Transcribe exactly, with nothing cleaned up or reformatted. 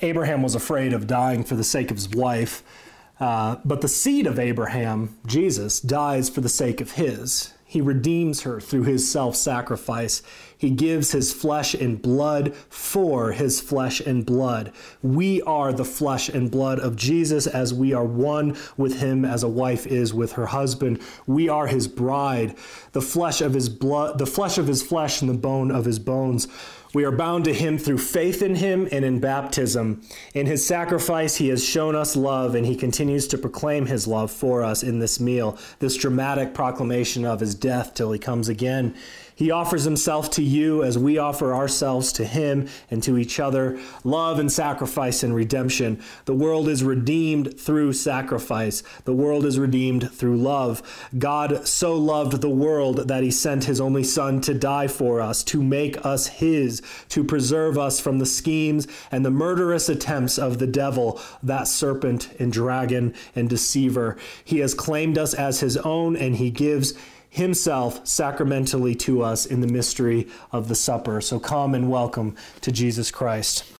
Abraham was afraid of dying for the sake of his wife, uh, but the seed of Abraham, Jesus, dies for the sake of his. He redeems her through his self-sacrifice. He gives his flesh and blood for his flesh and blood. We are the flesh and blood of Jesus as we are one with him as a wife is with her husband. We are his bride, the flesh of his blood, the flesh of his flesh and the bone of his bones. We are bound to him through faith in him and in baptism. In his sacrifice, he has shown us love, and he continues to proclaim his love for us in this meal, this dramatic proclamation of his death till he comes again. He offers himself to you as we offer ourselves to him and to each other. Love and sacrifice and redemption. The world is redeemed through sacrifice. The world is redeemed through love. God so loved the world that he sent his only son to die for us, to make us his, to preserve us from the schemes and the murderous attempts of the devil, that serpent and dragon and deceiver. He has claimed us as his own, and he gives himself sacramentally to us in the mystery of the supper. So come and welcome to Jesus Christ.